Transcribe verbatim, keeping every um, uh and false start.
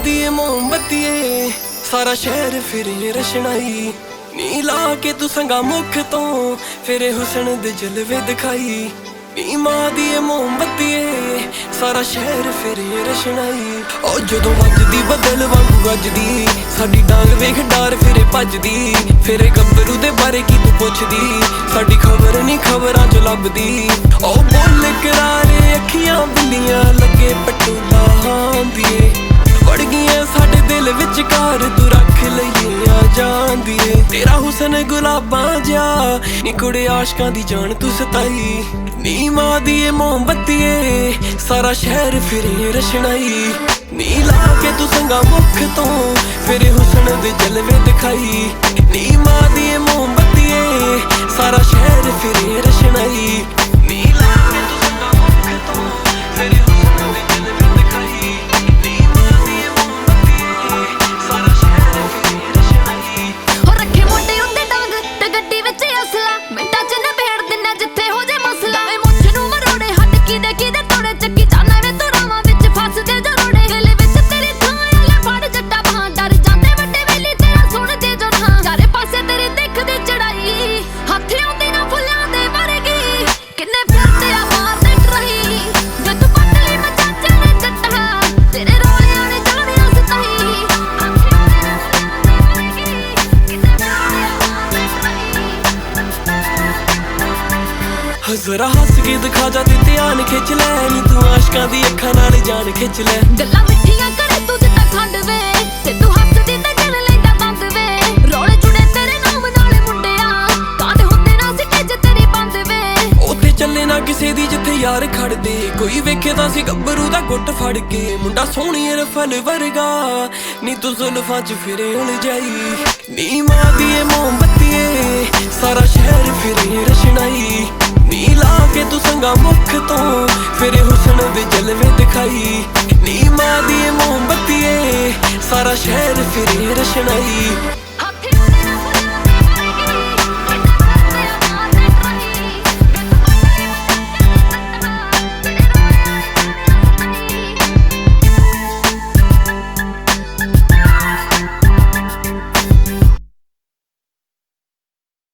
दी मोमबत्तीए सारा शहर फिरे रशनाई नी ला के तू संगा मुख तो फिरे हुसन दे जलवे दिखाई नी मां दी मोमबत्तीए सारा शहर फिरे रशनाई ओ जदों वजदी बदल वांगू गजदी साडी डांग वेख डार फिरे भजदी फिरे गब्बरू दे बारे की तू पुछदी साडी खबर नहीं खबरां च लभदी ओ बोल करारे अखियां बिल्लियां लगे पटोला हांदिए वड़ गईयां साडे दिल विचकार तू रख लईया जांदिए तेरा हुसन गुलाबां जा नी कुड़े आशकां दी जान तू सताई नी मां दी मोमबत्तीए सारा शहर फिरे रशनाई नी ला के तू संगा मुख तो फिरे हुसन दे जलवे दिखाई नी मां दी मोमबत्तीए सारा शहर फिरे रशनाई नी ला के तू संगा मुख तो फिरे हुसन दे जलवे दिखाई नी मां दी मोमबत्तीए सारा शहर फिरे रशनाई हो रखे मोटे उत्ते डांग ते गड्डी विच असला मिंटां च नबेड़ दिना जिथे हो जे मसला वे मुੱਛ ਨੂੰ ਮਰੋੜੇ ਹੱਟ ਕੀ ਦੇ ਕੀ ਦੇ ਤੋੜੇ ਚੱਕੀ ਜਾਣਾ ਵੇ ਤੂੰ ਰਾਵਾਂ ਵਿੱਚ ਫਸ ਦੇ ਜਰੋੜੇ ਦਿਲ ਵਿੱਚ ਤੇਰੀ ਥਾਂ ਆਲੇ ਫੜ ਜੱਟਾ ਬਾਹਾਂ ਡਰ ਜਾਂਦੇ ਵੱਡੇ ਵੇਲੀ ਤੇਰਾ ਸੁਣਦੇ ਜੋ ਨਾ ਚਾਰੇ ਪਾਸੇ ਤੇਰੀ ਦੇਖਦੀ ਚੜਾਈ ਹੱਥ ਆਉਂਦੀ ਨਾ ਫੁੱਲਾਂ ਦੇ ਵਰਗੀ ਕਿੰਨੇ ਫਿਰਦੇ ਆ ਮਾਰਦੇ ਟਰਾਈ ਜੱਟ ਪਟਲੀ ਮਚਾਚੇ ਨੇ ਜੱਟਾ ਤੇਰੇ ਰੋਲਿਆਂ ਨੇ ਜਾਣਿਆ ਸਤਾਈ ਹੱਥ ਆਉਂਦੀ ਨਾ ਫੁੱਲਾਂ ਦੇ ਵਰਗੀ ਕਿੰਨੇ ਫਿਰਦੇ ਆ ਮਾਰਦੇ ਟਰਾਈ जरा हस के दिखा जा ते ध्यान खिच लै नी तू आशकां दी अखां नाल जान खिच लै ਗੱਲਾਂ ਮਿੱਠੀਆਂ ਕਰੇ ਤੂੰ ਜਿੱਦਾਂ ਖੰਡ ਵੇ ਤੇ ਤੂੰ ਹੱਸਦੀ ਤੇ ਗਿਣ ਲੈਂਦਾ ਦੰਦ ਵੇ ਰੋਲੇ ਜੁੜੇ ਤੇਰੇ ਨਾਮ ਨਾਲੇ ਮੁੰਡਿਆ ਕਾਂਦੇ ਹੁੰਦੇ ਨਾ ਸਿੱਕੇ ਚ ਤੇਰੀ ਬੰਦ ਵੇ ਉੱਥੇ ਚੱਲੇ ਨਾ ਕਿਸੇ ਦੀ ਜਿੱਥੇ ਯਾਰ ਖੜਦੇ ਕੋਈ ਵੇਖੇ ਤਾਂ ਸੀ ਗੱਭਰੂ ਦਾ ਗੁੱਟ ਫੜ ਕੇ ਮੁੰਡਾ ਸੋਹਣੀ ਰਫਲ ਵਰਗਾ ਨੀ ਤੂੰ ਜ਼ੁਲਫਾਂ ਚ ਫਿਰੇ ਉਲਝਾਈ ਨੀ ਮਾਂ ਦੀ ਮੋਮਬੱਤੀਏ ਸਾਰਾ ਸ਼ਹਿਰ ਫਿਰੇ ਰਸ਼ਨਾਈ ਨੀ ਲਾ ਕੇ ਤੂੰ ਸੰਗਾ ਮੁਖ ਤੋਂ ਫਿਰੇ ਹੁਸਨ ਦੇ ਜਲਵੇ ਦਿਖਾਈ ਨੀ ਮਾਂ ਦੀ ਮੋਮਬੱਤੀਏ ਸਾਰਾ ਸ਼ਹਿਰ ਫਿਰੇ ਰਸ਼ਨਾਈ।